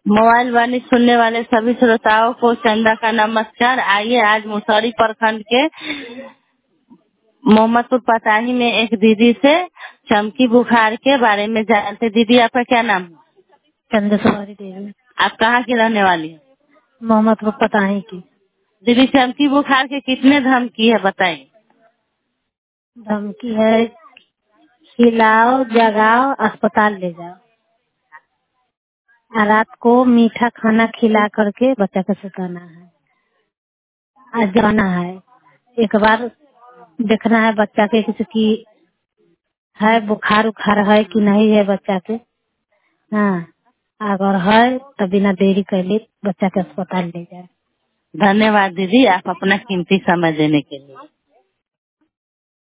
Mobile वाणी सुनने वाले सभी श्रोताओं को चंदा का नमस्कार। आइए आज मुसौरी प्रखंड के मोहम्मदपुर पताही में एक दीदी से चमकी बुखार के बारे में जानते। दीदी आपका क्या नाम है? चंद्रशेखरी देवी। आप कहाँ की रहने वाली है? मोहम्मदपुर पताही की। दीदी चमकी बुखार के कितने धमकी है बताइए। धमकी है खिलाओ जगाओ अस्पताल ले जाओ और रात को मीठा खाना खिला करके बच्चा को सुताना है। आज जाना है एक बार देखना है बच्चा के किसी की है बुखार उखार है कि नहीं है बच्चा के। हाँ अगर है तो बिना देरी कर ले बच्चा के अस्पताल ले जाए। धन्यवाद दीदी, आप अपना कीमती समय देने के लिए।